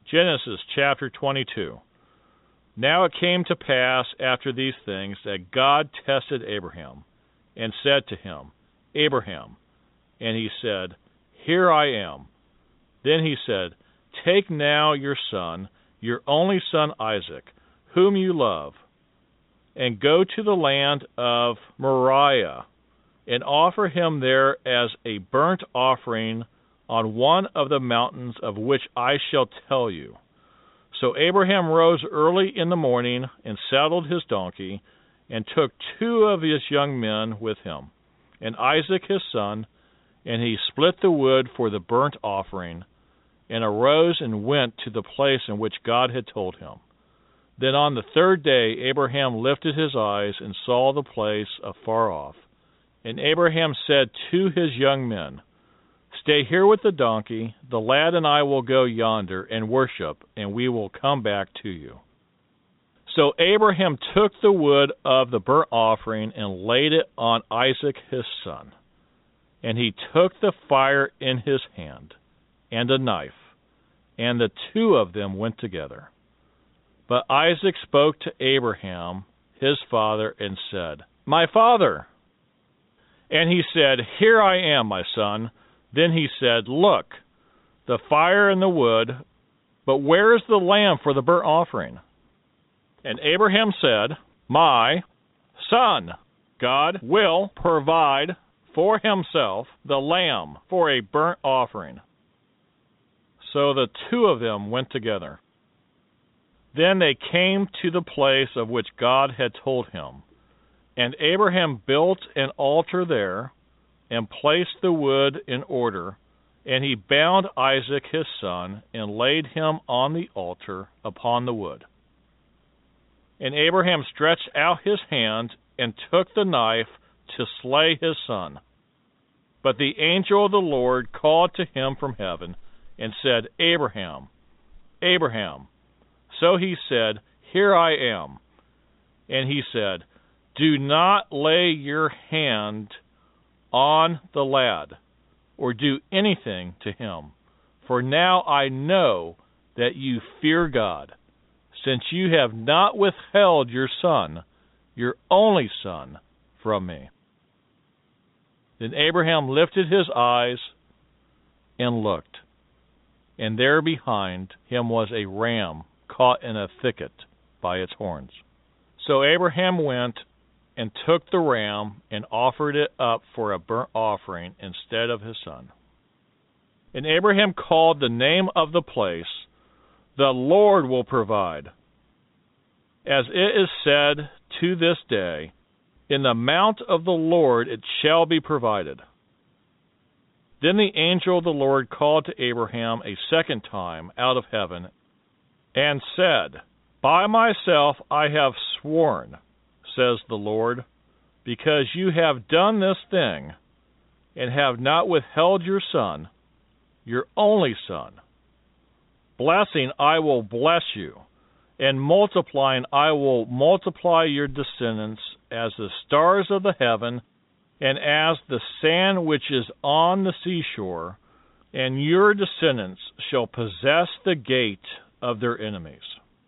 Genesis chapter 22. Now it came to pass after these things that God tested Abraham, and said to him, Abraham. And he said, Here I am. Then he said, Take now your son, your only son Isaac, whom you love, and go to the land of Moriah, and offer him there as a burnt offering on one of the mountains of which I shall tell you. So Abraham rose early in the morning and saddled his donkey, and took 2 of his young men with him, and Isaac his son, and he split the wood for the burnt offering, and arose and went to the place in which God had told him. Then on the 3rd day Abraham lifted his eyes and saw the place afar off. And Abraham said to his young men, Stay here with the donkey, the lad and I will go yonder and worship, and we will come back to you. So Abraham took the wood of the burnt offering and laid it on Isaac his son. And he took the fire in his hand, and a knife, and the 2 of them went together. But Isaac spoke to Abraham, his father, and said, My father! And he said, Here I am, my son. Then he said, Look, the fire and the wood, but where is the lamb for the burnt offering? And Abraham said, My son, God will provide for himself the lamb for a burnt offering. So the 2 of them went together. Then they came to the place of which God had told him. And Abraham built an altar there, and placed the wood in order, and he bound Isaac his son, and laid him on the altar upon the wood. And Abraham stretched out his hand, and took the knife to slay his son. But the angel of the Lord called to him from heaven, and said, Abraham, Abraham. So he said, Here I am. And he said, Do not lay your hand on the lad, or do anything to him. For now I know that you fear God, since you have not withheld your son, your only son, from me. Then Abraham lifted his eyes and looked, and there behind him was a ram caught in a thicket by its horns. So Abraham went and took the ram, and offered it up for a burnt offering instead of his son. And Abraham called the name of the place, The Lord will provide. As it is said to this day, In the mount of the Lord it shall be provided. Then the angel of the Lord called to Abraham a second time out of heaven, and said, By myself I have sworn, says the Lord, because you have done this thing, and have not withheld your son, your only son. Blessing I will bless you, and multiplying I will multiply your descendants as the stars of the heaven, and as the sand which is on the seashore, and your descendants shall possess the gate of their enemies.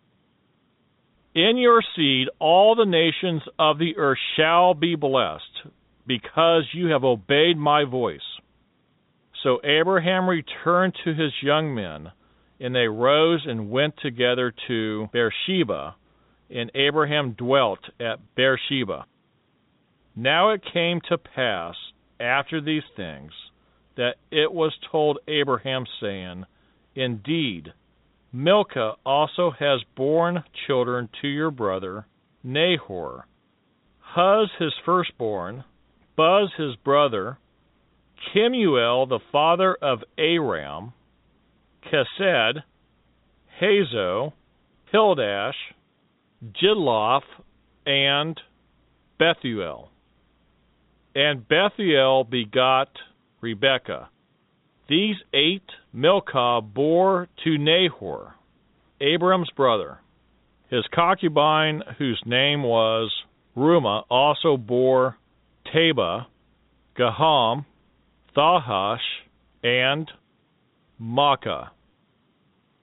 In your seed all the nations of the earth shall be blessed, because you have obeyed my voice. So Abraham returned to his young men, and they rose and went together to Beersheba, and Abraham dwelt at Beersheba. Now it came to pass, after these things, that it was told Abraham, saying, Indeed, Milcah also has borne children to your brother Nahor, Huz his firstborn, Buz his brother, Kemuel the father of Aram, Kesed, Hazo, Pildash, Jidlaph, and Bethuel. And Bethuel begot Rebekah. These 8 Milcah bore to Nahor, Abram's brother. His concubine, whose name was Reumah, also bore Tebah, Gaham, Thahash, and Maacah.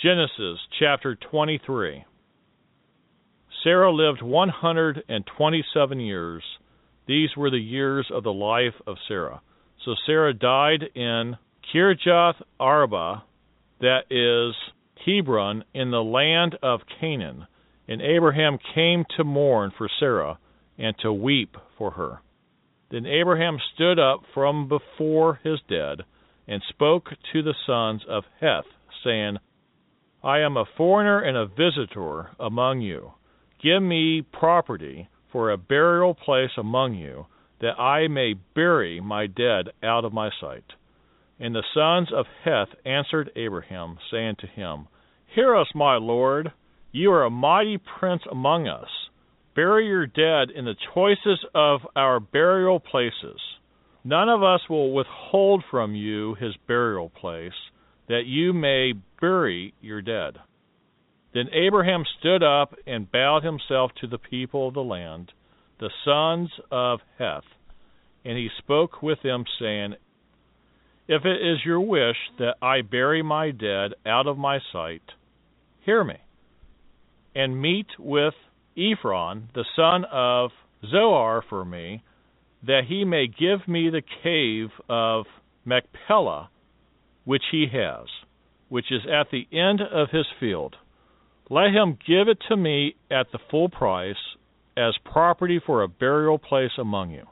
Genesis chapter 23. Sarah lived 127 years. These were the years of the life of Sarah. So Sarah died in Kirjath Arba, that is Hebron, in the land of Canaan. And Abraham came to mourn for Sarah and to weep for her. Then Abraham stood up from before his dead and spoke to the sons of Heth, saying, I am a foreigner and a visitor among you. Give me property for a burial place among you, that I may bury my dead out of my sight. And the sons of Heth answered Abraham, saying to him, Hear us, my lord. You are a mighty prince among us. Bury your dead in the choicest of our burial places. None of us will withhold from you his burial place, that you may bury your dead. Then Abraham stood up and bowed himself to the people of the land, the sons of Heth, and he spoke with them, saying, If it is your wish that I bury my dead out of my sight, hear me, and meet with Ephron, the son of Zohar, for me, that he may give me the cave of Machpelah, which he has, which is at the end of his field. Let him give it to me at the full price, as property for a burial place among you.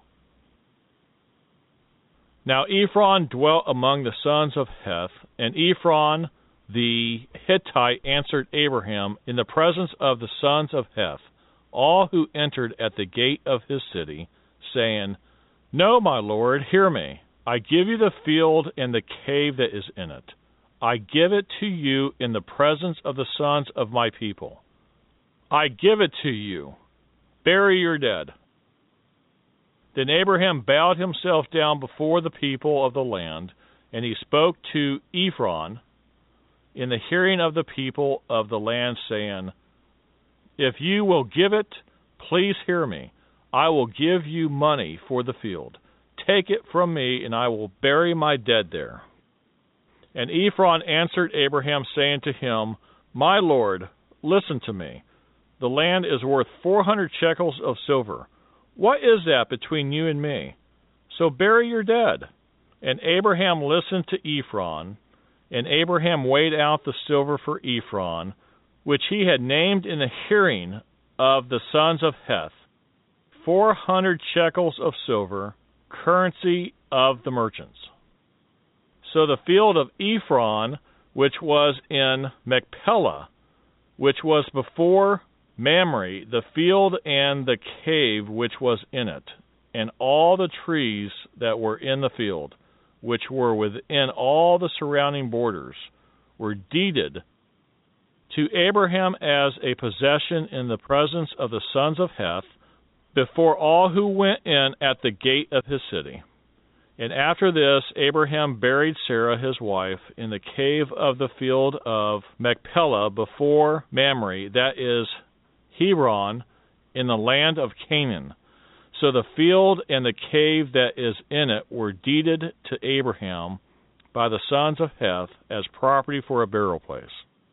Now Ephron dwelt among the sons of Heth, and Ephron the Hittite answered Abraham in the presence of the sons of Heth, all who entered at the gate of his city, saying, No, my lord, hear me. I give you the field and the cave that is in it. I give it to you in the presence of the sons of my people. I give it to you. Bury your dead. Then Abraham bowed himself down before the people of the land, and he spoke to Ephron in the hearing of the people of the land, saying, If you will give it, please hear me. I will give you money for the field. Take it from me, and I will bury my dead there. And Ephron answered Abraham, saying to him, My lord, listen to me. The land is worth 400 shekels of silver. What is that between you and me? So bury your dead. And Abraham listened to Ephron, and Abraham weighed out the silver for Ephron, which he had named in the hearing of the sons of Heth, 400 shekels of silver, currency of the merchants. So the field of Ephron, which was in Machpelah, which was before Mamre, the field and the cave which was in it, and all the trees that were in the field, which were within all the surrounding borders, were deeded to Abraham as a possession in the presence of the sons of Heth, before all who went in at the gate of his city. And after this, Abraham buried Sarah his wife in the cave of the field of Machpelah before Mamre, that is Hebron, in the land of Canaan. So the field and the cave that is in it were deeded to Abraham by the sons of Heth as property for a burial place.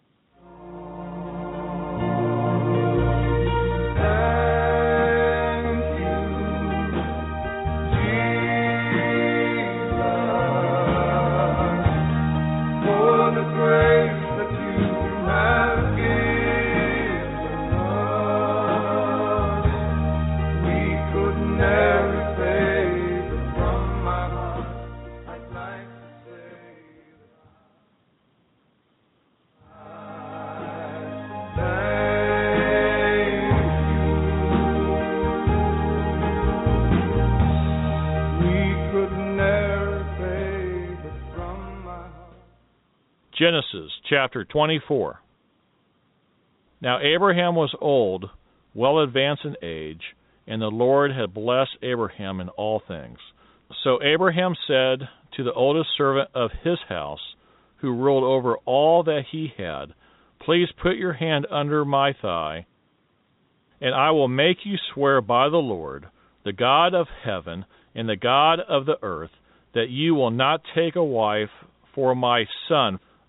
Genesis chapter 24. Now Abraham was old, well advanced in age, and the Lord had blessed Abraham in all things. So Abraham said to the oldest servant of his house, who ruled over all that he had, Please put your hand under my thigh, and I will make you swear by the Lord, the God of heaven and the God of the earth, that you will not take a wife for my son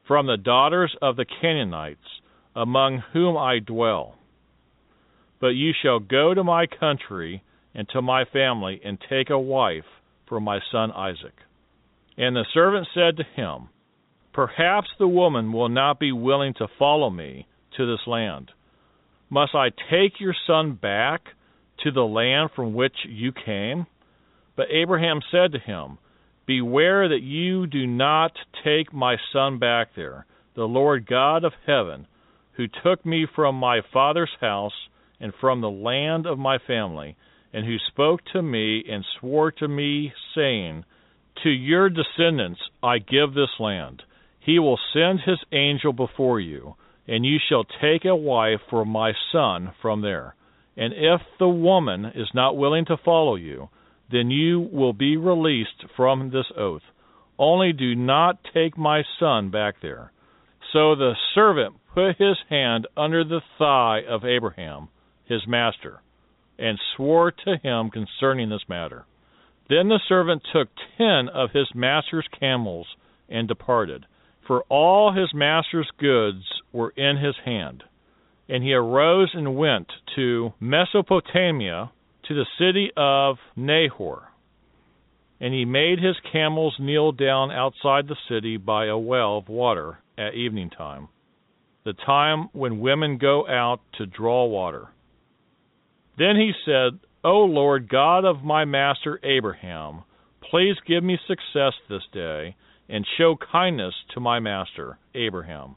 from the daughters of the Canaanites, among whom I dwell. But you shall go to my country and to my family, and take a wife for my son Isaac. And the servant said to him, Perhaps the woman will not be willing to follow me to this land. Must I take your son back to the land from which you came? But Abraham said to him, Beware that you do not take my son back there. The Lord God of heaven, who took me from my father's house and from the land of my family, and who spoke to me and swore to me, saying, To your descendants I give this land. He will send his angel before you, and you shall take a wife for my son from there. And if the woman is not willing to follow you, then you will be released from this oath. Only do not take my son back there. So the servant put his hand under the thigh of Abraham, his master, and swore to him concerning this matter. Then the servant took 10 of his master's camels and departed, for all his master's goods were in his hand. And he arose and went to Mesopotamia, to the city of Nahor. And he made his camels kneel down outside the city by a well of water at evening time, the time when women go out to draw water. Then he said, O Lord God of my master Abraham, please give me success this day, and show kindness to my master Abraham.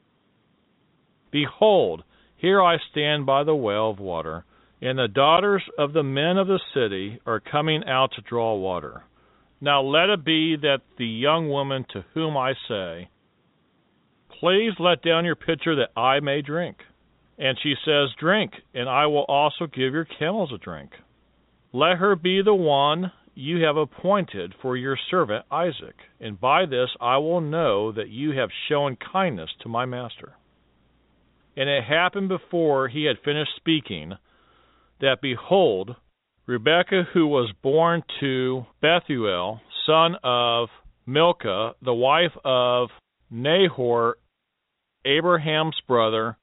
Behold, here I stand by the well of water, and the daughters of the men of the city are coming out to draw water. Now let it be that the young woman to whom I say, Please let down your pitcher that I may drink. And she says, Drink, and I will also give your camels a drink. Let her be the one you have appointed for your servant Isaac, and by this I will know that you have shown kindness to my master. And it happened before he had finished speaking, that behold, Rebekah, who was born to Bethuel, son of Milcah, the wife of Nahor, Abraham's brother,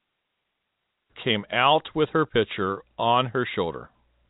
came out with her pitcher on her shoulder.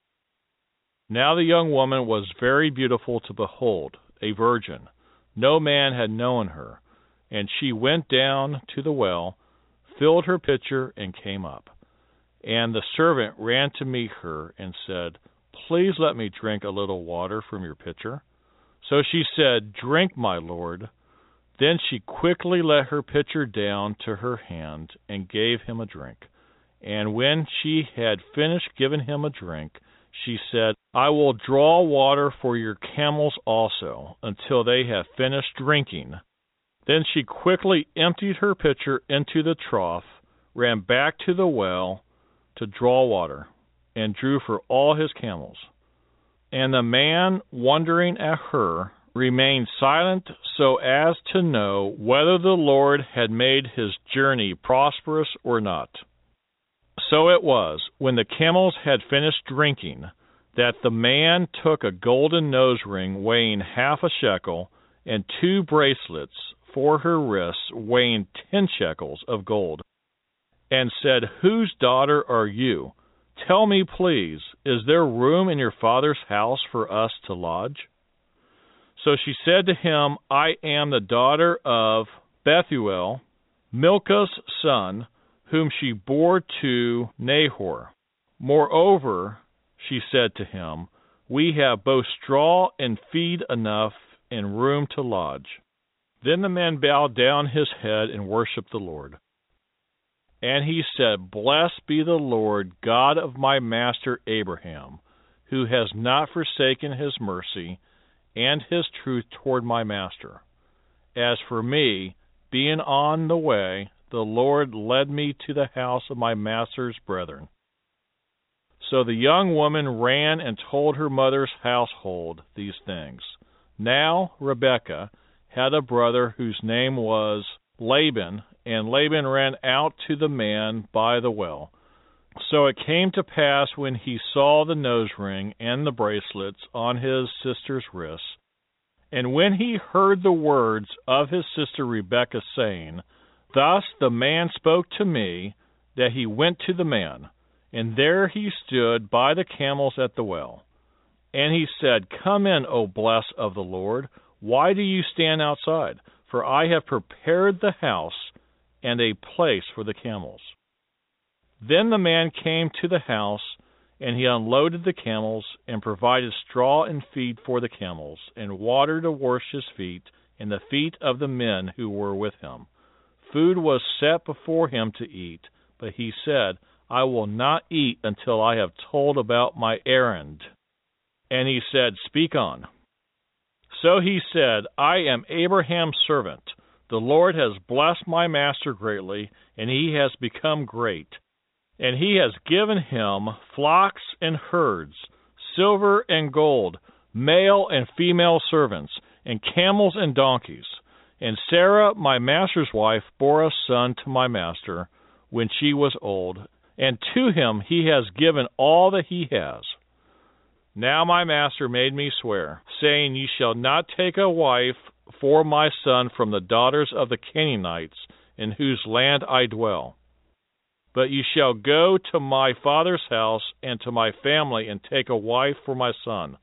Now the young woman was very beautiful to behold, a virgin. No man had known her. And she went down to the well, filled her pitcher, and came up. And the servant ran to meet her and said, Please let me drink a little water from your pitcher. So she said, Drink, my lord. Then she quickly let her pitcher down to her hand and gave him a drink. And when she had finished giving him a drink, she said, I will draw water for your camels also, until they have finished drinking. Then she quickly emptied her pitcher into the trough, ran back to the well to draw water, and drew for all his camels. And the man, wondering at her, remained silent so as to know whether the Lord had made his journey prosperous or not. So it was, when the camels had finished drinking, that the man took a golden nose ring weighing half a shekel, and 2 bracelets for her wrists weighing 10 shekels of gold, and said, Whose daughter are you? Tell me, please, is there room in your father's house for us to lodge? So she said to him, I am the daughter of Bethuel, Milcah's son, whom she bore to Nahor. Moreover, she said to him, We have both straw and feed enough and room to lodge. Then the man bowed down his head and worshipped the Lord. And he said, Blessed be the Lord, God of my master Abraham, who has not forsaken his mercy and his truth toward my master. As for me, being on the way, the Lord led me to the house of my master's brethren. So the young woman ran and told her mother's household these things. Now Rebekah had a brother whose name was Laban, and Laban ran out to the man by the well. So it came to pass when he saw the nose ring and the bracelets on his sister's wrists, and when he heard the words of his sister Rebekah saying, Thus the man spoke to me that he went to the man, and there he stood by the camels at the well. And he said, Come in, O blessed of the Lord. Why do you stand outside? For I have prepared the house and a place for the camels. Then the man came to the house, and he unloaded the camels, and provided straw and feed for the camels, and water to wash his feet, and the feet of the men who were with him. Food was set before him to eat, but he said, I will not eat until I have told about my errand. And he said, Speak on. So he said, I am Abraham's servant. The Lord has blessed my master greatly, and he has become great. And he has given him flocks and herds, silver and gold, male and female servants, and camels and donkeys. And Sarah, my master's wife, bore a son to my master when she was old, and to him he has given all that he has. Now my master made me swear, saying, You shall not take a wife for my son from the daughters of the Canaanites, in whose land I dwell. But you shall go to my father's house and to my family and take a wife for my son.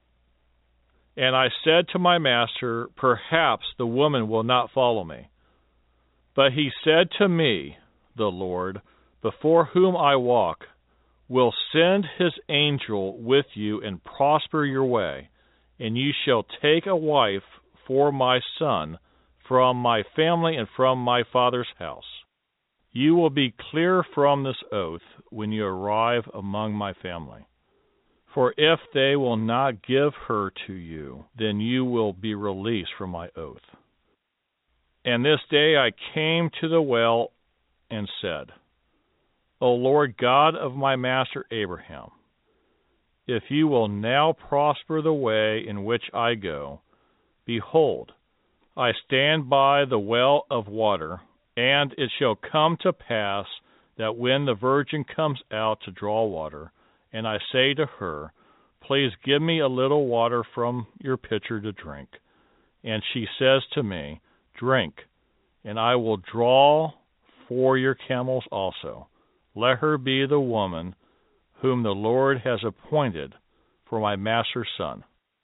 And I said to my master, Perhaps the woman will not follow me. But he said to me, the Lord, before whom I walk, will send his angel with you and prosper your way, and you shall take a wife for my son from my family and from my father's house. You will be clear from this oath when you arrive among my family. For if they will not give her to you, then you will be released from my oath. And this day I came to the well and said, O Lord God of my master Abraham, if you will now prosper the way in which I go, behold, I stand by the well of water, and it shall come to pass that when the virgin comes out to draw water, and I say to her, Please give me a little water from your pitcher to drink, and she says to me, Drink, and I will draw for your camels also. Let her be the woman whom the Lord has appointed for my master's son.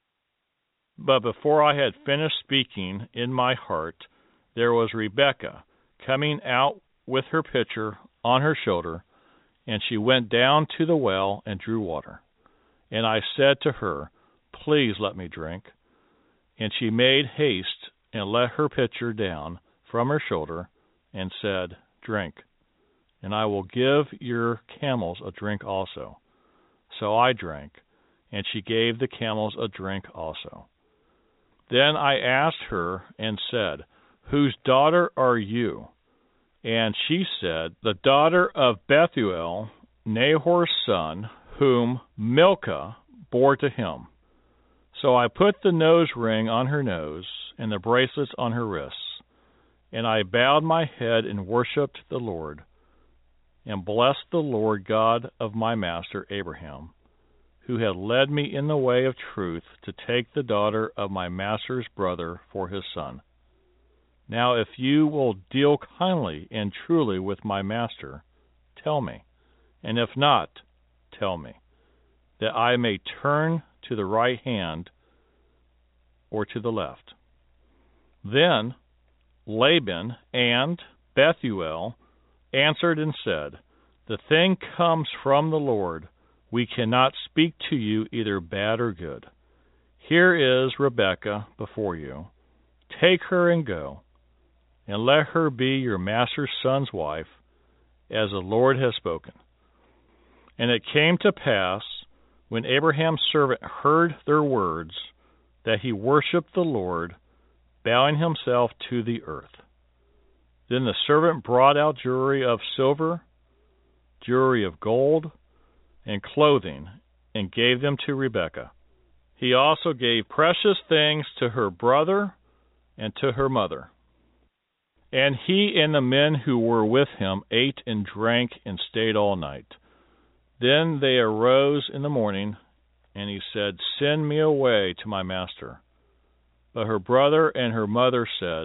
But before I had finished speaking in my heart, there was Rebekah coming out with her pitcher on her shoulder, and she went down to the well and drew water. And I said to her, Please let me drink. And she made haste and let her pitcher down from her shoulder and said, Drink, and I will give your camels a drink also. So I drank, and she gave the camels a drink also. Then I asked her and said, Whose daughter are you? And she said, The daughter of Bethuel, Nahor's son, whom Milcah bore to him. So I put the nose ring on her nose and the bracelets on her wrists, and I bowed my head and worshipped the Lord, and blessed the Lord God of my master Abraham, who had led me in the way of truth to take the daughter of my master's brother for his son. Now if you will deal kindly and truly with my master, tell me, and if not, tell me, that I may turn to the right hand or to the left. Then Laban and Bethuel answered and said, The thing comes from the Lord. We cannot speak to you either bad or good. Here is Rebekah before you. Take her and go, and let her be your master's son's wife, as the Lord has spoken. And it came to pass, when Abraham's servant heard their words, that he worshipped the Lord, bowing himself to the earth. Then the servant brought out jewelry of silver, jewelry of gold, and clothing, and gave them to Rebekah. He also gave precious things to her brother and to her mother. And he and the men who were with him ate and drank and stayed all night. Then they arose in the morning, and he said, Send me away to my master. But her brother and her mother said,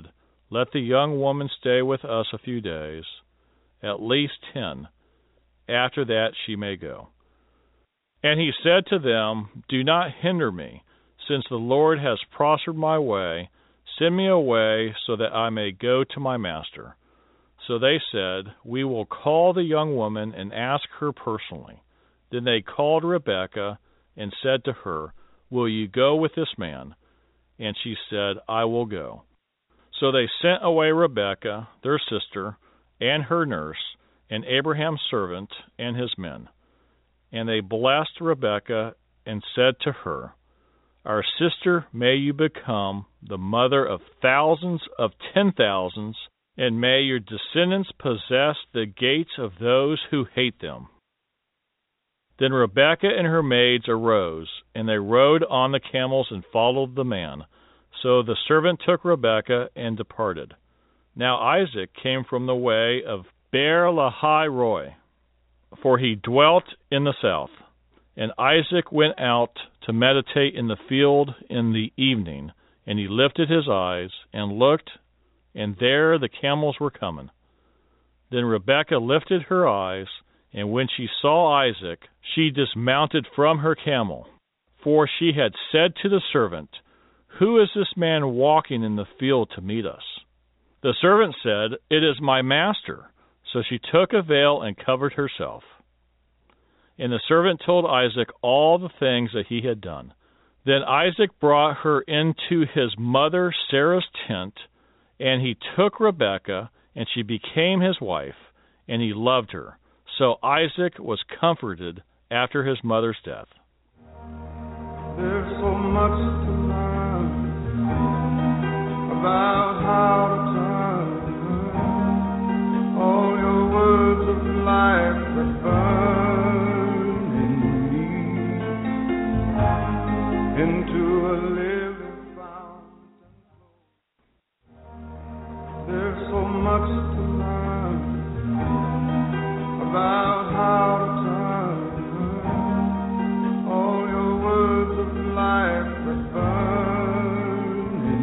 let the young woman stay with us a few days, at least 10. After that she may go. And he said to them, Do not hinder me, since the Lord has prospered my way. Send me away so that I may go to my master. So they said, We will call the young woman and ask her personally. Then they called Rebekah and said to her, Will you go with this man? And she said, I will go. So they sent away Rebekah, their sister, and her nurse, and Abraham's servant and his men. And they blessed Rebekah and said to her, Our sister, may you become the mother of thousands of 10,000s, and may your descendants possess the gates of those who hate them. Then Rebekah and her maids arose, and they rode on the camels and followed the man. So the servant took Rebekah and departed. Now Isaac came from the way of Beer-lahai-roi, for he dwelt in the south. And Isaac went out to meditate in the field in the evening, and he lifted his eyes and looked, and there the camels were coming. Then Rebekah lifted her eyes, and when she saw Isaac, she dismounted from her camel. For she had said to the servant, Who is this man walking in the field to meet us? The servant said, It is my master. So she took a veil and covered herself. And the servant told Isaac all the things that he had done. Then Isaac brought her into his mother Sarah's tent, and he took Rebekah, and she became his wife, and he loved her. So Isaac was comforted after his mother's death. There's so much to learn about how to turn all your words of life that burn in me into a living fountain. There's so much to learn about how to turn all your words of life that burn in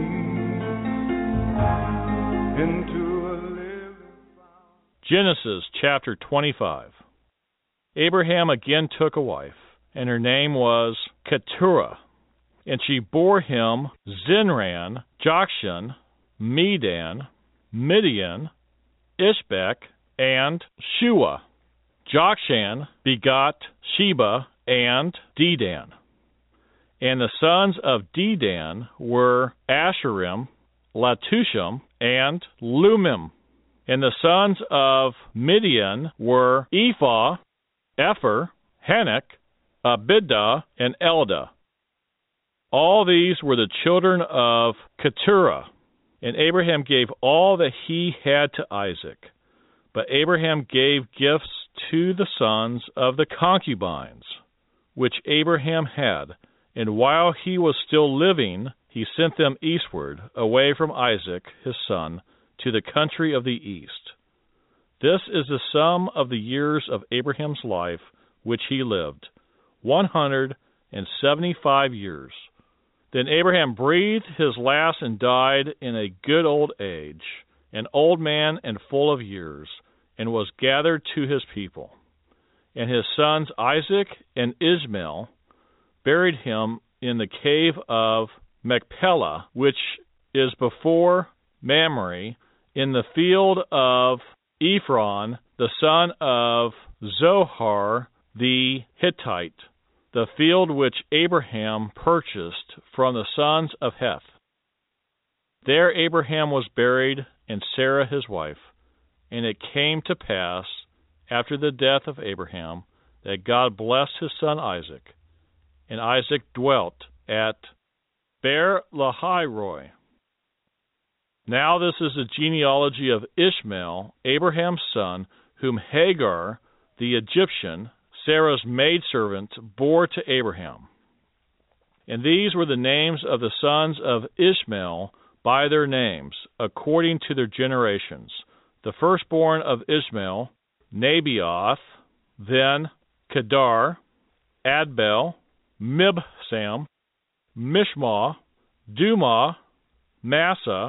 me into a living fountain. Genesis chapter 25. Abraham again took a wife, and her name was Keturah, and she bore him Zinran, Jokshan, Medan, Midian, Ishbak, and Shua. Jokshan begot Sheba and Dedan. And the sons of Dedan were Asherim, Latushim, and Lumim. And the sons of Midian were Ephah, Epher, Hanok, Abidah, and Eldah. All these were the children of Keturah. And Abraham gave all that he had to Isaac. But Abraham gave gifts to the sons of the concubines, which Abraham had, and while he was still living, he sent them eastward, away from Isaac, his son, to the country of the east. This is the sum of the years of Abraham's life which he lived, 175 years. Then Abraham breathed his last and died in a good old age, an old man and full of years, and was gathered to his people. And his sons Isaac and Ishmael buried him in the cave of Machpelah, which is before Mamre, in the field of Ephron, the son of Zohar the Hittite, the field which Abraham purchased from the sons of Heth. There Abraham was buried, and Sarah his wife. And it came to pass, after the death of Abraham, that God blessed his son Isaac. And Isaac dwelt at Beer-lahai-roi. Now this is the genealogy of Ishmael, Abraham's son, whom Hagar, the Egyptian, Sarah's maidservant, bore to Abraham. And these were the names of the sons of Ishmael by their names, according to their generations. The firstborn of Ishmael, Nebaioth, then Kedar, Adbel, Mibsam, Mishma, Dumah, Massa,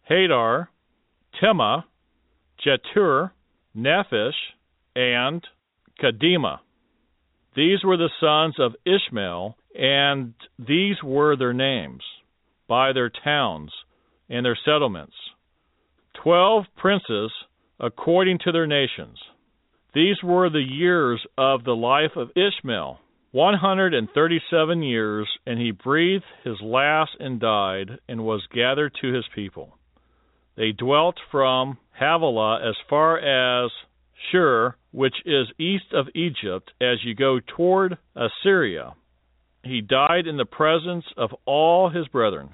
Hadar, Tema, Jetur, Nephish, and Kedemah. These were the sons of Ishmael, and these were their names, by their towns and their settlements. 12 princes according to their nations. These were the years of the life of Ishmael, 137 years, and he breathed his last and died, and was gathered to his people. They dwelt from Havilah as far as Shur, which is east of Egypt, as you go toward Assyria. He died in the presence of all his brethren.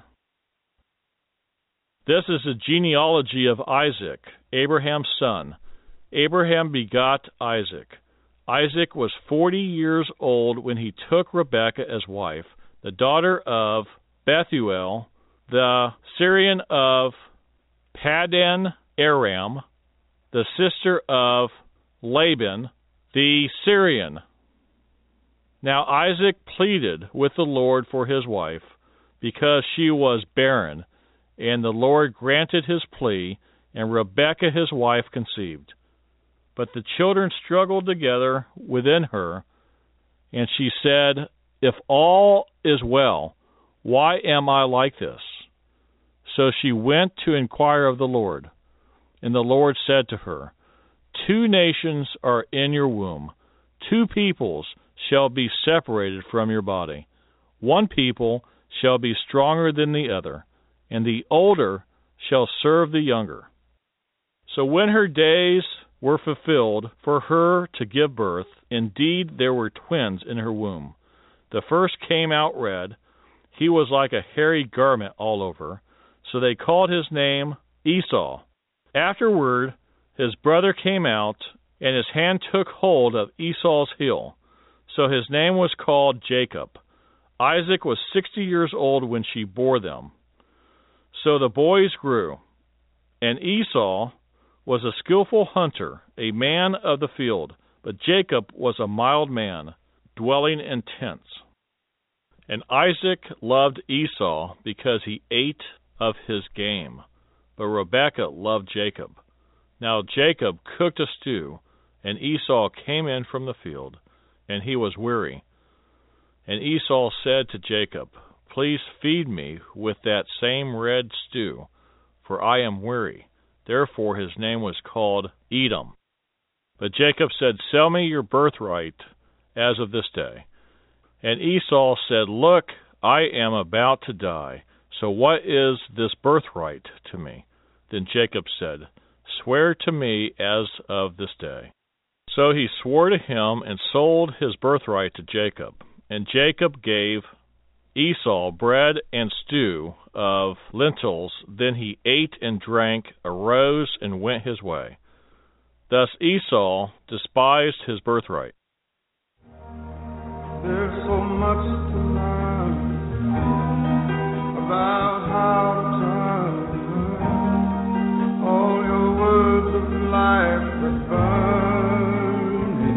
This is the genealogy of Isaac, Abraham's son. Abraham begot Isaac. Isaac was 40 years old when he took Rebekah as wife, the daughter of Bethuel, the Syrian of Paddan Aram, the sister of Laban, the Syrian. Now Isaac pleaded with the Lord for his wife, because she was barren, and the Lord granted his plea, and Rebekah his wife conceived. But the children struggled together within her, and she said, If all is well, why am I like this? So she went to inquire of the Lord. And the Lord said to her, 2 nations are in your womb, 2 peoples shall be separated from your body. 1 people shall be stronger than the other, and the older shall serve the younger. So when her days were fulfilled for her to give birth, indeed there were twins in her womb. The first came out red. He was like a hairy garment all over. So they called his name Esau. Afterward, his brother came out, and his hand took hold of Esau's heel. So his name was called Jacob. Isaac was 60 years old when she bore them. So the boys grew, and Esau was a skillful hunter, a man of the field, but Jacob was a mild man, dwelling in tents. And Isaac loved Esau because he ate of his game, but Rebekah loved Jacob. Now Jacob cooked a stew, and Esau came in from the field, and he was weary. And Esau said to Jacob, Please feed me with that same red stew, for I am weary. Therefore his name was called Edom. But Jacob said, Sell me your birthright as of this day. And Esau said, Look, I am about to die, so what is this birthright to me? Then Jacob said, Swear to me as of this day. So he swore to him and sold his birthright to Jacob. And Jacob gave Esau bread and stew of lentils. Then he ate and drank, arose, and went his way. Thus Esau despised his birthright. There's so much to learn about how to turn all your words of life that burn in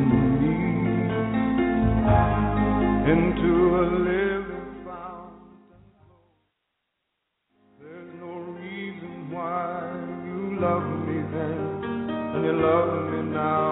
me into a living fountain. There's no reason why you love me then and you love me now.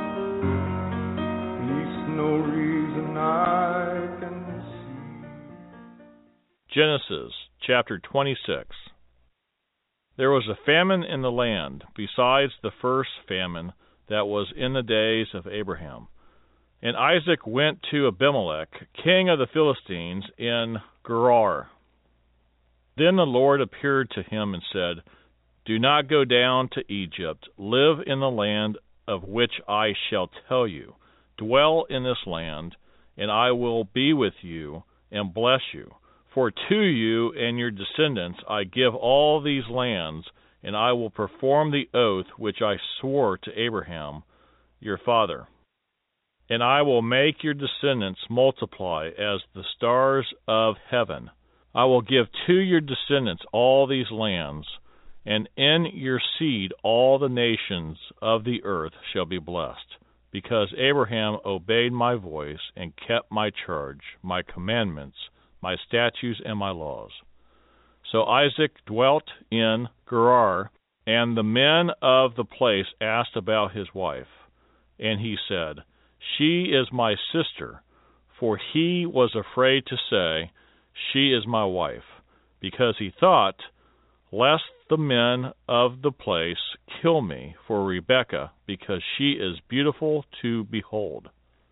At least no reason I can see. Genesis chapter 26. There was a famine in the land, besides the first famine that was in the days of Abraham. And Isaac went to Abimelech, king of the Philistines, in Gerar. Then the Lord appeared to him and said, Do not go down to Egypt. Live in the land of which I shall tell you. Dwell in this land, and I will be with you and bless you. For to you and your descendants I give all these lands, and I will perform the oath which I swore to Abraham, your father. And I will make your descendants multiply as the stars of heaven. I will give to your descendants all these lands, and in your seed all the nations of the earth shall be blessed, because Abraham obeyed my voice and kept my charge, my commandments, my statutes, and my laws. So Isaac dwelt in Gerar, and the men of the place asked about his wife. And he said, She is my sister, for he was afraid to say, She is my wife, because he thought, lest the men of the place kill me for Rebekah, because she is beautiful to behold.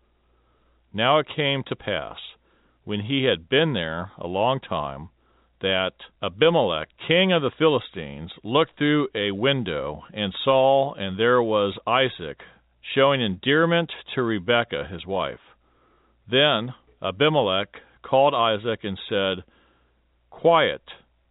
Now it came to pass, when he had been there a long time, that Abimelech, king of the Philistines, looked through a window and saw, and there was Isaac, showing endearment to Rebekah his wife. Then Abimelech called Isaac and said, Quiet,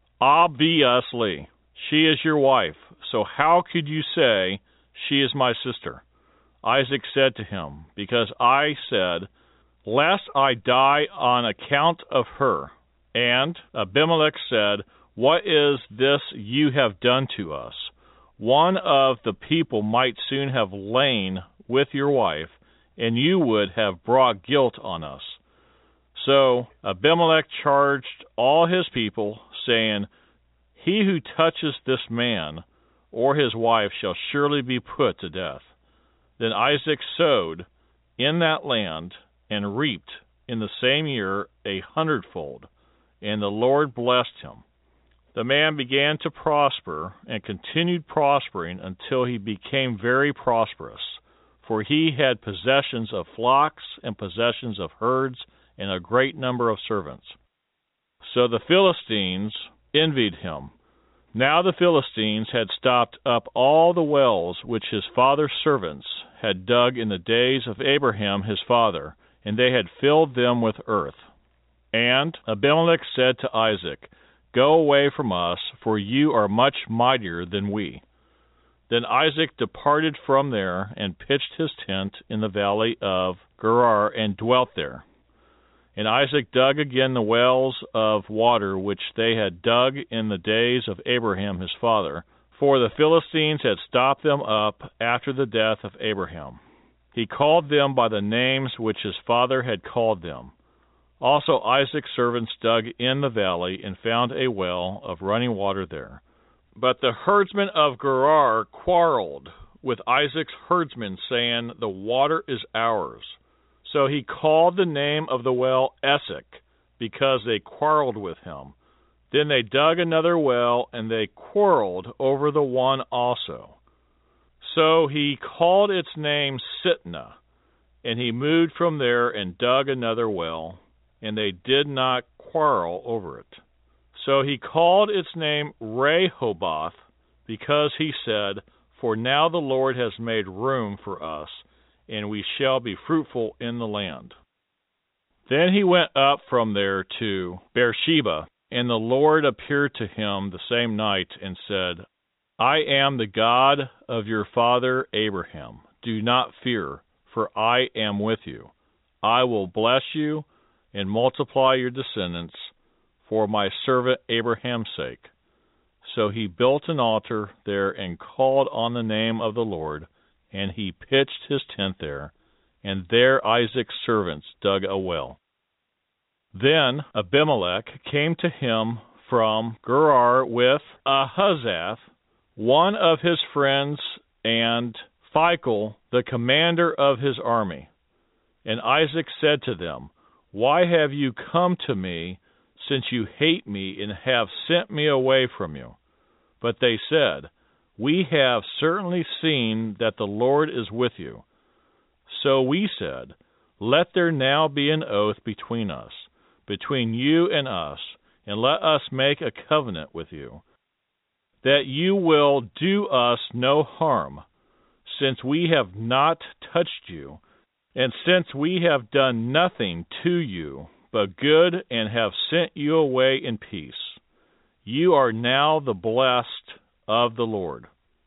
obviously, she is your wife, so how could you say, She is my sister? Isaac said to him, Because I said, Lest I die on account of her. And Abimelech said, What is this you have done to us? One of the people might soon have lain with your wife, and you would have brought guilt on us. So Abimelech charged all his people, saying, He who touches this man or his wife shall surely be put to death. Then Isaac sowed in that land and reaped in the same year 100-fold, and the Lord blessed him. The man began to prosper and continued prospering until he became very prosperous, for he had possessions of flocks and possessions of herds and a great number of servants. So the Philistines envied him. Now the Philistines had stopped up all the wells which his father's servants had dug in the days of Abraham his father, and they had filled them with earth. And Abimelech said to Isaac, Go away from us, for you are much mightier than we. Then Isaac departed from there and pitched his tent in the valley of Gerar and dwelt there. And Isaac dug again the wells of water which they had dug in the days of Abraham his father, for the Philistines had stopped them up after the death of Abraham. He called them by the names which his father had called them. Also Isaac's servants dug in the valley and found a well of running water there. But the herdsmen of Gerar quarreled with Isaac's herdsmen, saying, The water is ours. So he called the name of the well Esek, because they quarreled with him. Then they dug another well, and they quarreled over the one also. So he called its name Sitnah, and he moved from there and dug another well, and they did not quarrel over it. So he called its name Rehoboth, because he said, For now the Lord has made room for us, and we shall be fruitful in the land. Then he went up from there to Beersheba, and the Lord appeared to him the same night and said, I am the God of your father Abraham. Do not fear, for I am with you. I will bless you and multiply your descendants for my servant Abraham's sake. So he built an altar there and called on the name of the Lord, and he pitched his tent there, and there Isaac's servants dug a well. Then Abimelech came to him from Gerar with Ahazath, one of his friends, and Phicol, the commander of his army. And Isaac said to them, Why have you come to me, since you hate me and have sent me away from you? But they said, We have certainly seen that the Lord is with you. So we said, Let there now be an oath between us, between you and us, and let us make a covenant with you, that you will do us no harm, since we have not touched you, and since we have done nothing to you but good, and have sent you away in peace. You are now the blessed of the Lord.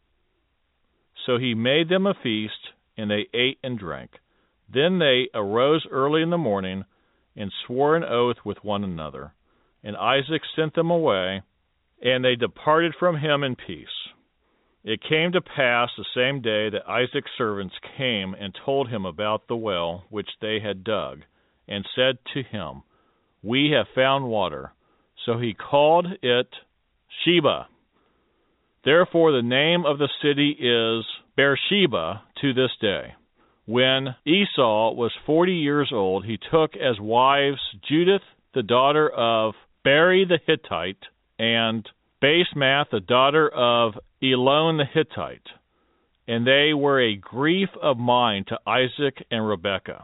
So he made them a feast, and they ate and drank. Then they arose early in the morning, and swore an oath with one another. And Isaac sent them away, and they departed from him in peace. It came to pass the same day that Isaac's servants came and told him about the well which they had dug, and said to him, We have found water. So he called it Sheba. Therefore the name of the city is Beersheba to this day. When Esau was 40 years old, he took as wives Judith, the daughter of Beri the Hittite, and Basemath, the daughter of Elon the Hittite. And they were a grief of mind to Isaac and Rebekah.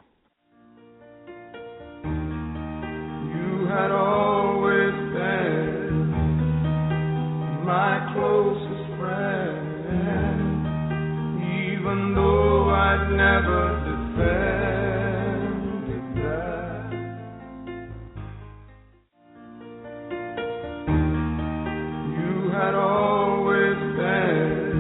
You had always been my closest friend, even though I'd never defended that. You had always been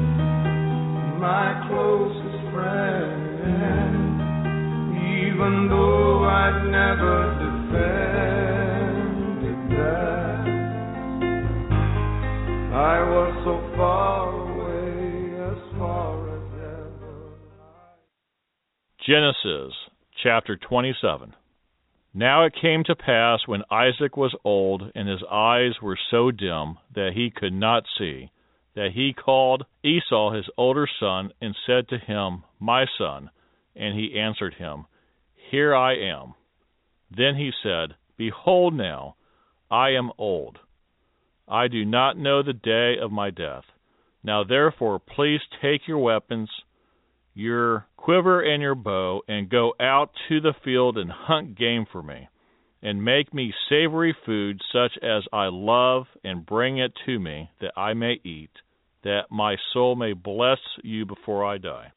my closest friend, even though I'd never defended that. I was so far away, as far as ever. Genesis chapter 27. Now it came to pass when Isaac was old and his eyes were so dim that he could not see, that he called Esau his older son and said to him, My son. And he answered him, Here I am. Then he said, Behold now, I am old. I do not know the day of my death. Now therefore please take your weapons, your quiver and your bow, and go out to the field and hunt game for me, and make me savory food such as I love, and bring it to me, that I may eat, that my soul may bless you before I die.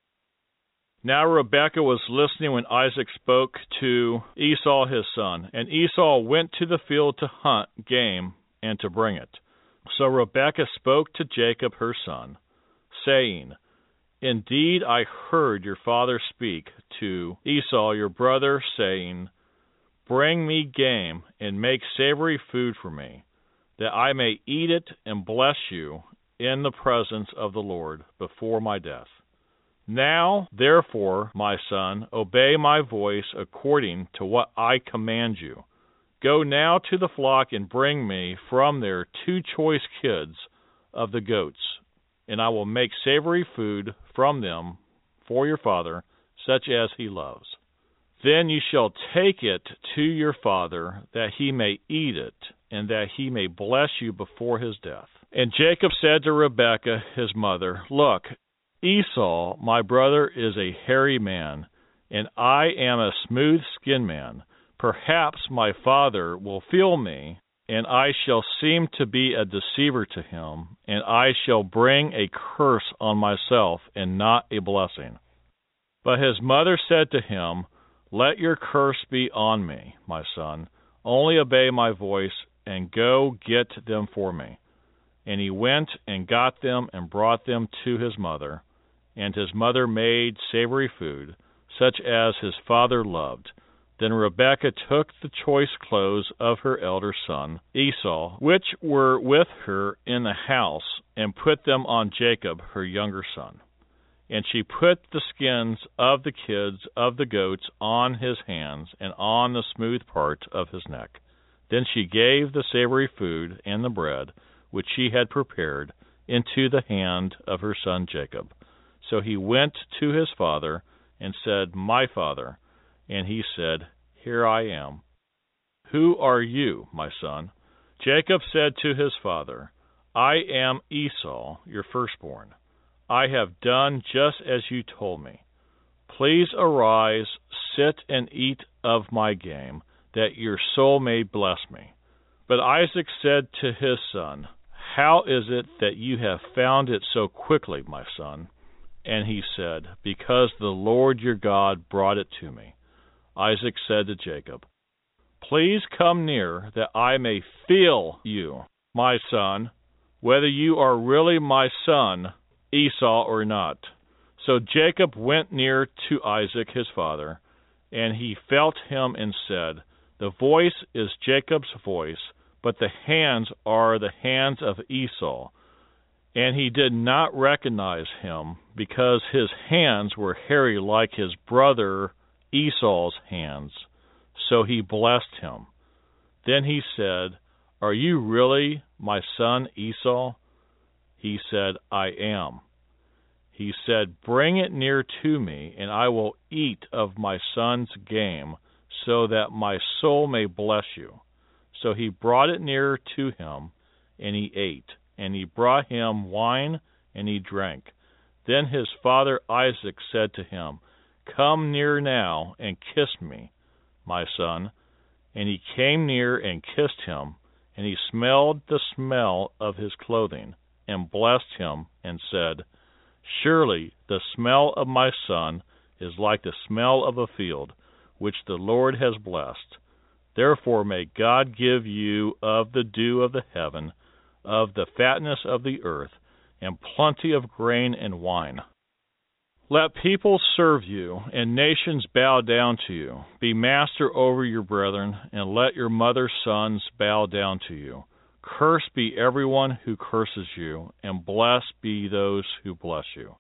Now Rebekah was listening when Isaac spoke to Esau his son, and Esau went to the field to hunt game and to bring it. So Rebekah spoke to Jacob her son, saying, Indeed I heard your father speak to Esau your brother, saying, Bring me game and make savory food for me, that I may eat it and bless you in the presence of the Lord before my death. Now, therefore, my son, obey my voice according to what I command you. Go now to the flock and bring me from there 2 choice kids of the goats, and I will make savory food from them for your father, such as he loves. Then you shall take it to your father, that he may eat it, and that he may bless you before his death. And Jacob said to Rebekah his mother, Look, Esau, my brother, is a hairy man, and I am a smooth-skinned man. Perhaps my father will feel me, and I shall seem to be a deceiver to him, and I shall bring a curse on myself and not a blessing. But his mother said to him, Let your curse be on me, my son. Only obey my voice, and go get them for me. And he went and got them and brought them to his mother. And his mother made savory food, such as his father loved. Then Rebekah took the choice clothes of her elder son, Esau, which were with her in the house, and put them on Jacob, her younger son. And she put the skins of the kids of the goats on his hands and on the smooth part of his neck. Then she gave the savory food and the bread, which she had prepared, into the hand of her son Jacob. So he went to his father and said, My father. And he said, Here I am. Who are you, my son? Jacob said to his father, I am Esau, your firstborn. I have done just as you told me. Please arise, sit and eat of my game, that your soul may bless me. But Isaac said to his son, How is it that you have found it so quickly, my son? And he said, Because the Lord your God brought it to me. Isaac said to Jacob, Please come near, that I may feel you, my son, whether you are really my son, Esau, or not. So Jacob went near to Isaac his father, and he felt him and said, The voice is Jacob's voice, but the hands are the hands of Esau. And he did not recognize him, because his hands were hairy like his brother Esau's hands. So he blessed him. Then he said, "Are you really my son Esau?" He said, "I am." He said, "Bring it near to me, and I will eat of my son's game, so that my soul may bless you." So he brought it near to him, and he ate. And he brought him wine, and he drank. Then his father Isaac said to him, "Come near now, and kiss me, my son." And he came near and kissed him, and he smelled the smell of his clothing, and blessed him, and said, "Surely the smell of my son is like the smell of a field, which the Lord has blessed. Therefore may God give you of the dew of the heaven, of the fatness of the earth, and plenty of grain and wine. Let people serve you, and nations bow down to you. Be master over your brethren, and let your mother's sons bow down to you. Cursed be everyone who curses you, and blessed be those who bless you."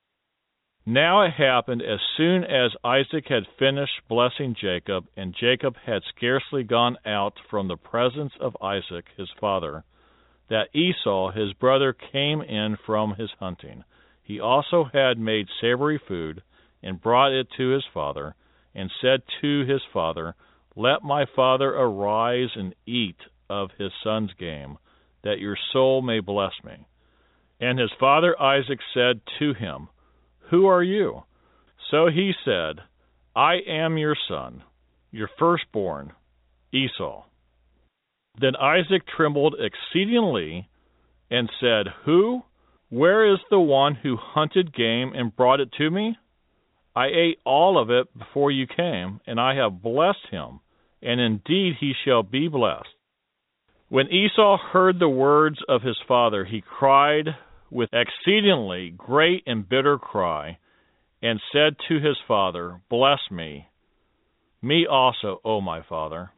Now it happened, as soon as Isaac had finished blessing Jacob, and Jacob had scarcely gone out from the presence of Isaac his father, that Esau his brother came in from his hunting. He also had made savory food, and brought it to his father, and said to his father, "Let my father arise and eat of his son's game, that your soul may bless me." And his father Isaac said to him, "Who are you?" So he said, "I am your son, your firstborn, Esau." Then Isaac trembled exceedingly and said, "Who? Where is the one who hunted game and brought it to me? I ate all of it before you came, and I have blessed him, and indeed he shall be blessed." When Esau heard the words of his father, he cried with exceedingly great and bitter cry, and said to his father, "Bless me, me also, O my father."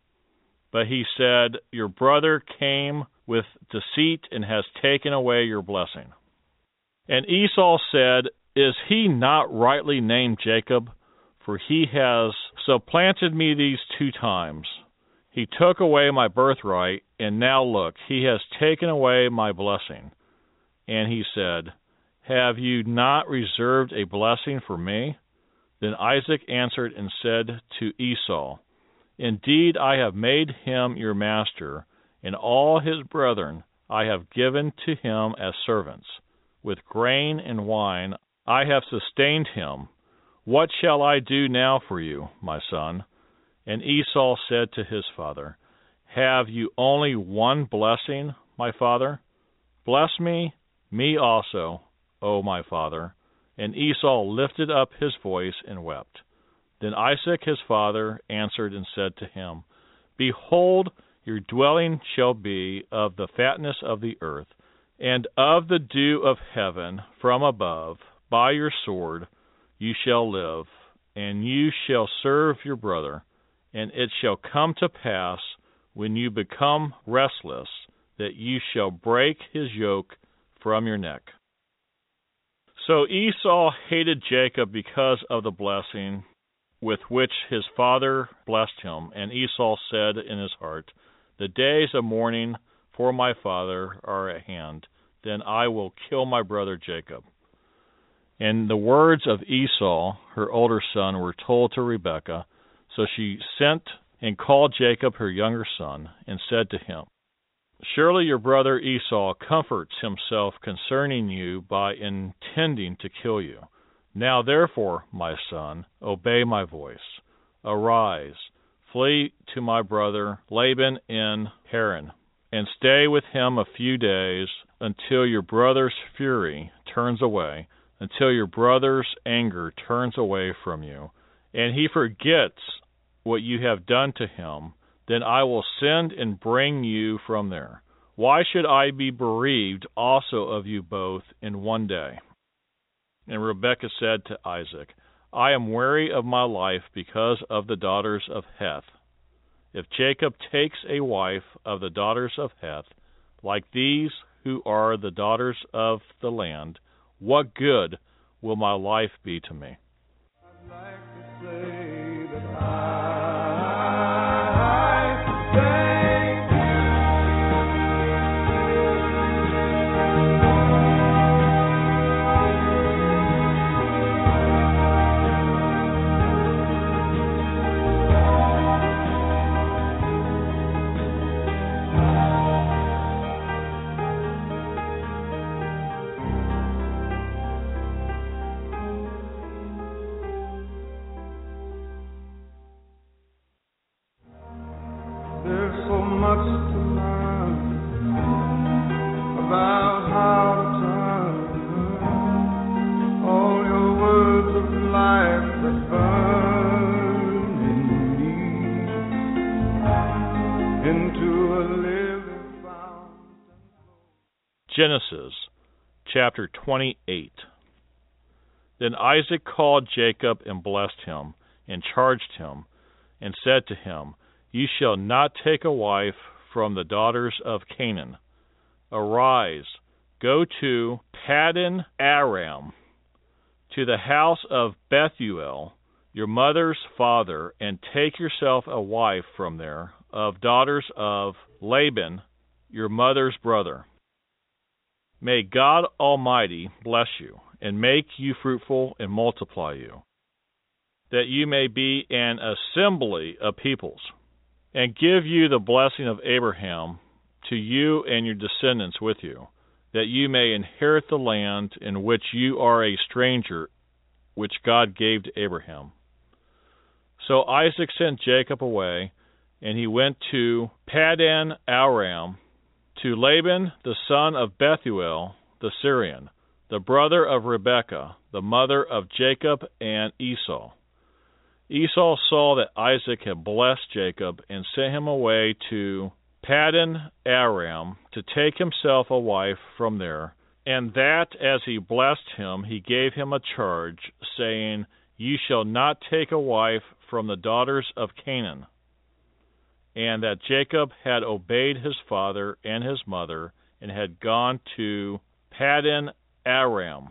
But he said, "Your brother came with deceit and has taken away your blessing." And Esau said, "Is he not rightly named Jacob? For he has supplanted me these 2 times. He took away my birthright, and now look, he has taken away my blessing." And he said, "Have you not reserved a blessing for me?" Then Isaac answered and said to Esau, "Indeed, I have made him your master, and all his brethren I have given to him as servants. With grain and wine I have sustained him. What shall I do now for you, my son?" And Esau said to his father, "Have you only one blessing, my father? Bless me, me also, O my father." And Esau lifted up his voice and wept. Then Isaac his father answered and said to him, "Behold, your dwelling shall be of the fatness of the earth, and of the dew of heaven from above. By your sword you shall live, and you shall serve your brother. And it shall come to pass, when you become restless, that you shall break his yoke from your neck." So Esau hated Jacob because of the blessing with which his father blessed him. And Esau said in his heart, "The days of mourning for my father are at hand. Then I will kill my brother Jacob." And the words of Esau, her older son, were told to Rebekah. So she sent and called Jacob her younger son, and said to him, "Surely your brother Esau comforts himself concerning you by intending to kill you. Now therefore, my son, obey my voice. Arise, flee to my brother Laban in Haran, and stay with him a few days, until your brother's fury turns away, until your brother's anger turns away from you, and he forgets what you have done to him. Then I will send and bring you from there. Why should I be bereaved also of you both in one day?" And Rebekah said to Isaac, "I am weary of my life because of the daughters of Heth. If Jacob takes a wife of the daughters of Heth, like these who are the daughters of the land, what good will my life be to me?" I'd like to say that I thank you. into a living fountain. Genesis chapter 28. Then Isaac called Jacob and blessed him, and charged him, and said to him, You shall not take a wife from the daughters of Canaan. Arise, go to Paddan Aram, to the house of Bethuel, your mother's father, and take yourself a wife from there, of daughters of Laban, your mother's brother. May God Almighty bless you, and make you fruitful, and multiply you, that you may be an assembly of peoples, and give you the blessing of Abraham to you and your descendants with you, that you may inherit the land in which you are a stranger, which God gave to Abraham. So Isaac sent Jacob away, and he went to Paddan Aram, to Laban the son of Bethuel the Syrian, the brother of Rebekah, the mother of Jacob and Esau. Esau saw that Isaac had blessed Jacob, and sent him away to Paddan Aram to take himself a wife from there, and that as he blessed him, he gave him a charge, saying, You shall not take a wife from the daughters of Canaan. And that Jacob had obeyed his father and his mother, and had gone to Paddan Aram.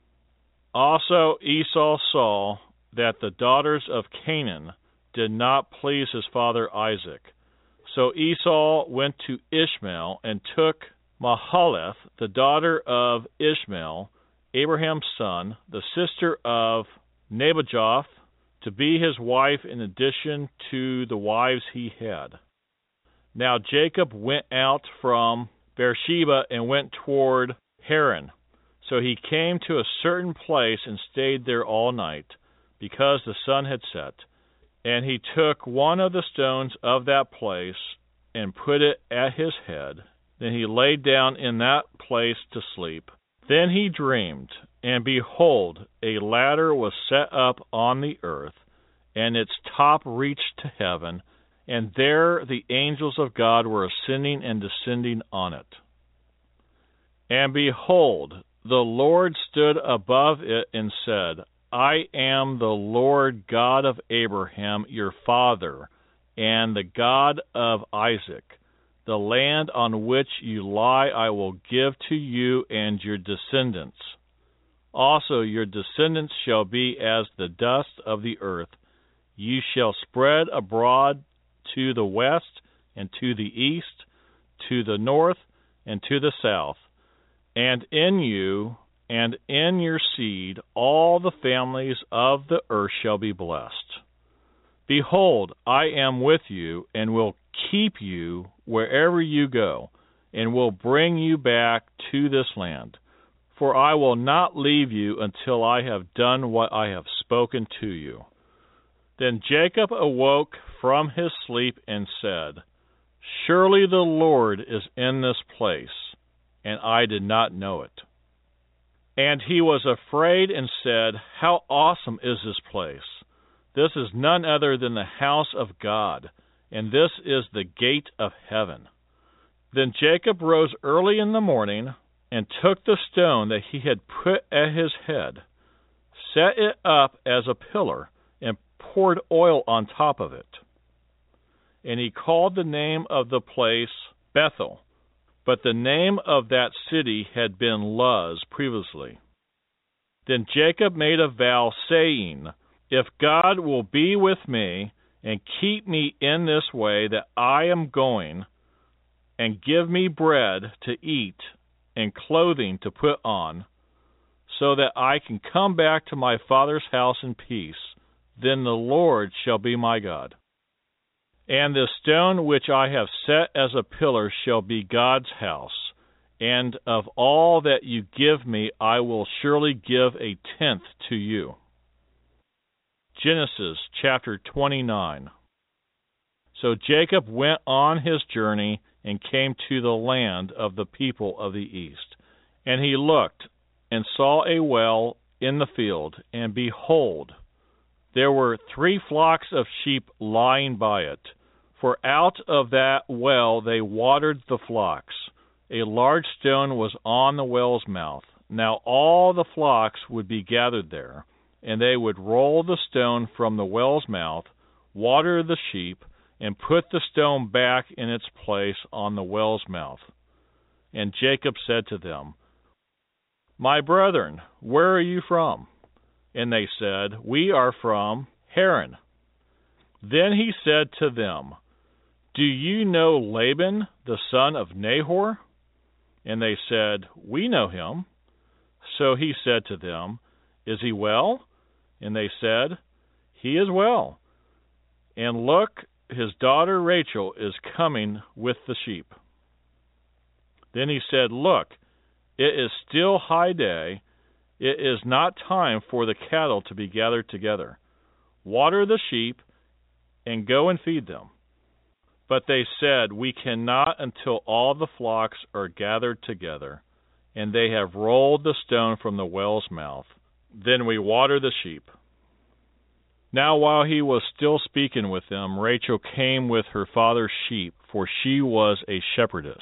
Also Esau saw that the daughters of Canaan did not please his father Isaac. So Esau went to Ishmael, and took Mahalath, the daughter of Ishmael, Abraham's son, the sister of Nebajoth, to be his wife in addition to the wives he had. Now Jacob went out from Beersheba and went toward Haran. So he came to a certain place and stayed there all night, because the sun had set. And he took one of the stones of that place and put it at his head. Then he lay down in that place to sleep. Then he dreamed, and behold, a ladder was set up on the earth, and its top reached to heaven, and there the angels of God were ascending and descending on it. And behold, the Lord stood above it and said, I am the Lord God of Abraham your father, and the God of Isaac. The land on which you lie I will give to you and your descendants. Also your descendants shall be as the dust of the earth. You shall spread abroad to the west and to the east, to the north and to the south. And in you and in your seed all the families of the earth shall be blessed. Behold, I am with you, and will keep you wherever you go, and will bring you back to this land. For I will not leave you until I have done what I have spoken to you. Then Jacob awoke from his sleep and said, Surely the Lord is in this place, and I did not know it. And he was afraid and said, How awesome is this place! This is none other than the house of God, and this is the gate of heaven. Then Jacob rose early in the morning, and took the stone that he had put at his head, set it up as a pillar, and poured oil on top of it. And he called the name of the place Bethel, but the name of that city had been Luz previously. Then Jacob made a vow, saying, If God will be with me, and keep me in this way that I am going, and give me bread to eat, and clothing to put on, so that I can come back to my father's house in peace, then the Lord shall be my God. And the stone which I have set as a pillar shall be God's house, and of all that you give me I will surely give a tenth to you. Genesis chapter 29. So Jacob went on his journey and came to the land of the people of the east. And he looked and saw a well in the field, and behold, there were 3 flocks of sheep lying by it, For out of that well they watered the flocks. A large stone was on the well's mouth. Now all the flocks would be gathered there, and they would roll the stone from the well's mouth, water the sheep, and put the stone back in its place on the well's mouth. And Jacob said to them, My brethren, where are you from? And they said, We are from Haran. Then he said to them, Do you know Laban, the son of Nahor? And they said, We know him. So he said to them, Is he well? And they said, He is well. And look, his daughter Rachel is coming with the sheep. Then he said, Look, it is still high day. It is not time for the cattle to be gathered together. Water the sheep and go and feed them. But they said, We cannot until all the flocks are gathered together, and they have rolled the stone from the well's mouth. Then we water the sheep. Now while he was still speaking with them, Rachel came with her father's sheep, for she was a shepherdess.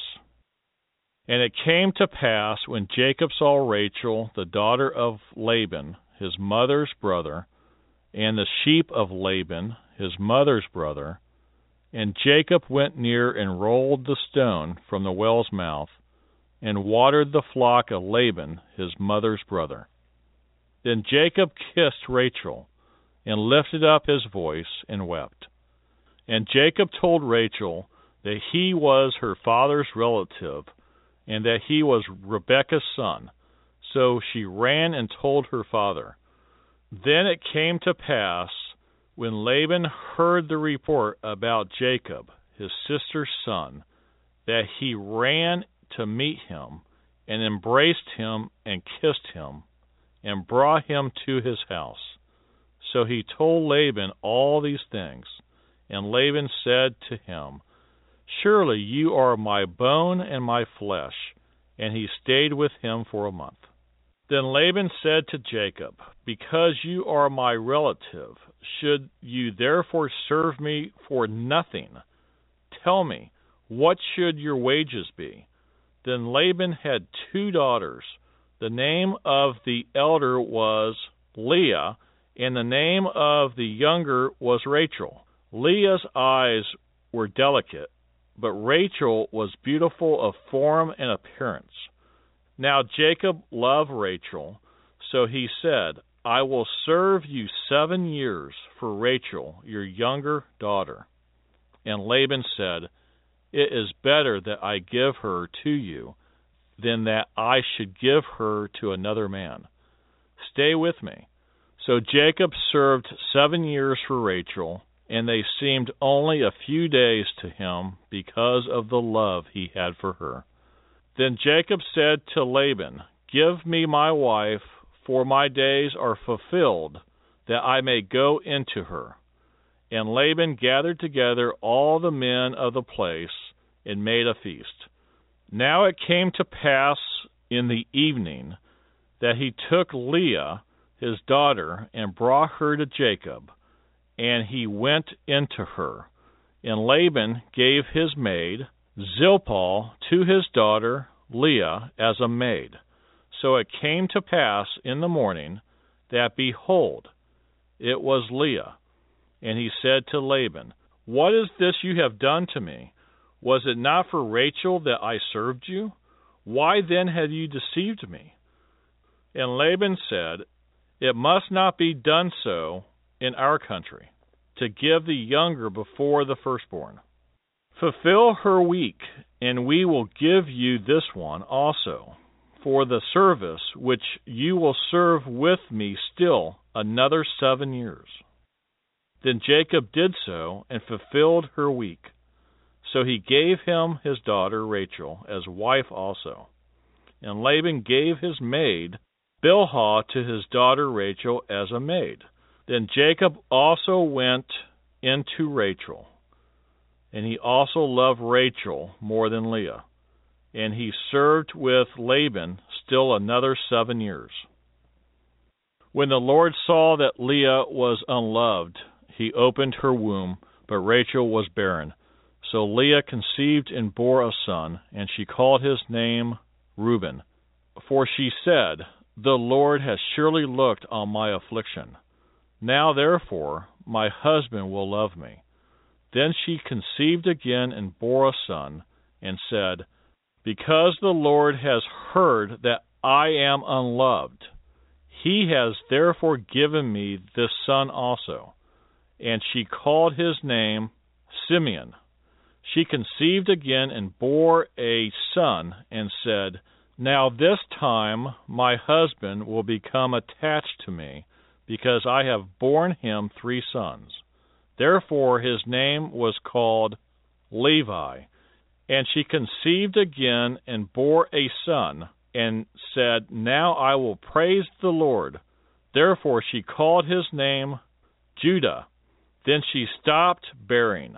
And it came to pass, when Jacob saw Rachel, the daughter of Laban, his mother's brother, and the sheep of Laban, his mother's brother, and Jacob went near and rolled the stone from the well's mouth, and watered the flock of Laban, his mother's brother. Then Jacob kissed Rachel, and lifted up his voice, and wept. And Jacob told Rachel that he was her father's relative, and that he was Rebekah's son. So she ran and told her father. Then it came to pass, when Laban heard the report about Jacob, his sister's son, that he ran to meet him, and embraced him, and kissed him, and brought him to his house. So he told Laban all these things. And Laban said to him, Surely you are my bone and my flesh. And he stayed with him for a month. Then Laban said to Jacob, Because you are my relative, should you therefore serve me for nothing? Tell me, what should your wages be? Then Laban had 2 daughters. The name of the elder was Leah, and the name of the younger was Rachel. Leah's eyes were delicate, but Rachel was beautiful of form and appearance. Now Jacob loved Rachel, so he said, I will serve you 7 years for Rachel, your younger daughter. And Laban said, It is better that I give her to you than that I should give her to another man. Stay with me. So Jacob served 7 years for Rachel, and they seemed only a few days to him because of the love he had for her. Then Jacob said to Laban, Give me my wife, for my days are fulfilled, that I may go into her. And Laban gathered together all the men of the place, and made a feast. Now it came to pass in the evening that he took Leah, his daughter, and brought her to Jacob, and he went into her. And Laban gave his maid, Zilpah, to his daughter Leah as a maid. So it came to pass in the morning that, behold, it was Leah. And he said to Laban, What is this you have done to me? Was it not for Rachel that I served you? Why then have you deceived me? And Laban said, It must not be done so in our country, to give the younger before the firstborn. Fulfill her week, and we will give you this one also, for the service which you will serve with me still another 7 years. Then Jacob did so, and fulfilled her week. So he gave him his daughter Rachel as wife also. And Laban gave his maid Bilhah to his daughter Rachel as a maid. Then Jacob also went into Rachel, and he also loved Rachel more than Leah. And he served with Laban still another 7 years. When the Lord saw that Leah was unloved, he opened her womb, but Rachel was barren. So Leah conceived and bore a son, and she called his name Reuben. For she said, The Lord has surely looked on my affliction. Now therefore my husband will love me. Then she conceived again and bore a son, and said, Because the Lord has heard that I am unloved, he has therefore given me this son also. And she called his name Simeon. She conceived again and bore a son, and said, Now this time my husband will become attached to me, because I have borne him 3 sons. Therefore his name was called Levi. And she conceived again and bore a son, and said, Now I will praise the Lord. Therefore she called his name Judah. Then she stopped bearing.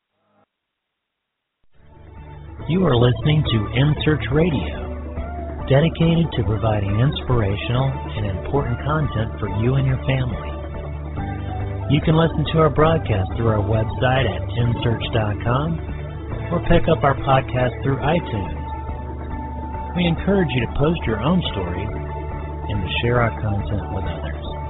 You are listening to InSearch Radio, dedicated to providing inspirational and important content for you and your family. You can listen to our broadcast through our website at InSearch.com or pick up our podcast through iTunes. We encourage you to post your own stories and to share our content with others.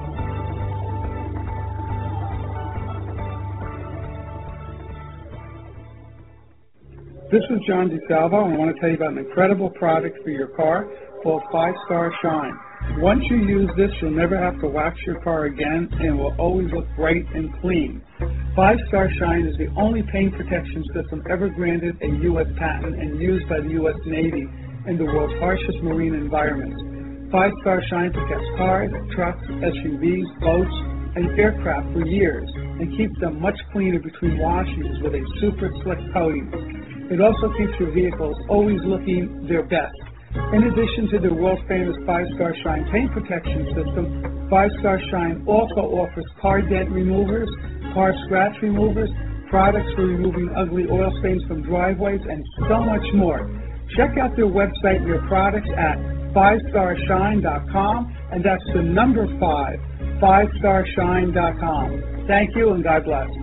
This is John DeSalvo, and I want to tell you about an incredible product for your car called 5-Star Shine. Once you use this, you'll never have to wax your car again, and it will always look bright and clean. 5-Star Shine is the only paint protection system ever granted a U.S. patent and used by the U.S. Navy in the world's harshest marine environments. 5-Star Shine protects cars, trucks, SUVs, boats, and aircraft for years and keeps them much cleaner between washes with a super slick coating. It also keeps your vehicles always looking their best. In addition to the world-famous 5-Star Shine paint protection system, 5-Star Shine also offers car dent removers, car scratch removers, products for removing ugly oil stains from driveways, and so much more. Check out their website and your products at 5starshine.com, and that's the number 5, 5starshine.com. Thank you, and God bless.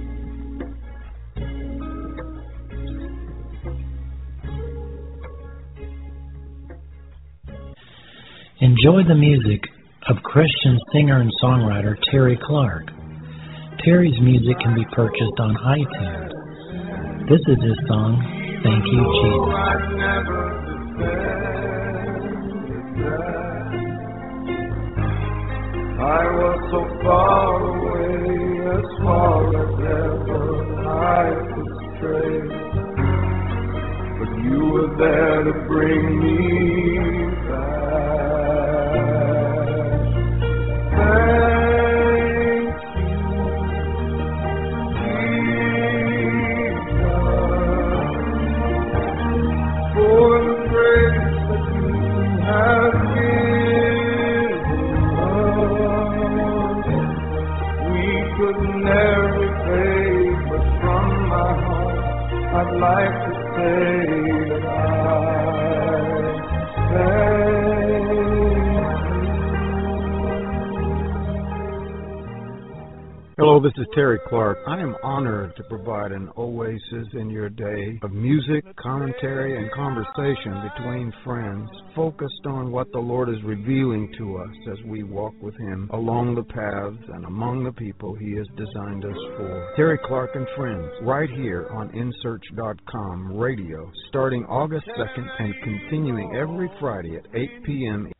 Enjoy the music of Christian singer and songwriter Terry Clark. Terry's music can be purchased on iTunes. This is his song, Thank You, Jesus. I was so far away, as far as ever I could stray, but you were there to bring me back. I'd like to say that I thank you. Hello, this is Terry Clark. I am honored to provide an oasis in your day of music, commentary, and conversation between friends, focused on what the Lord is revealing to us as we walk with Him along the paths and among the people He has designed us for. Terry Clark and Friends, right here on InSearch.com radio, starting August 2nd and continuing every Friday at 8 p.m.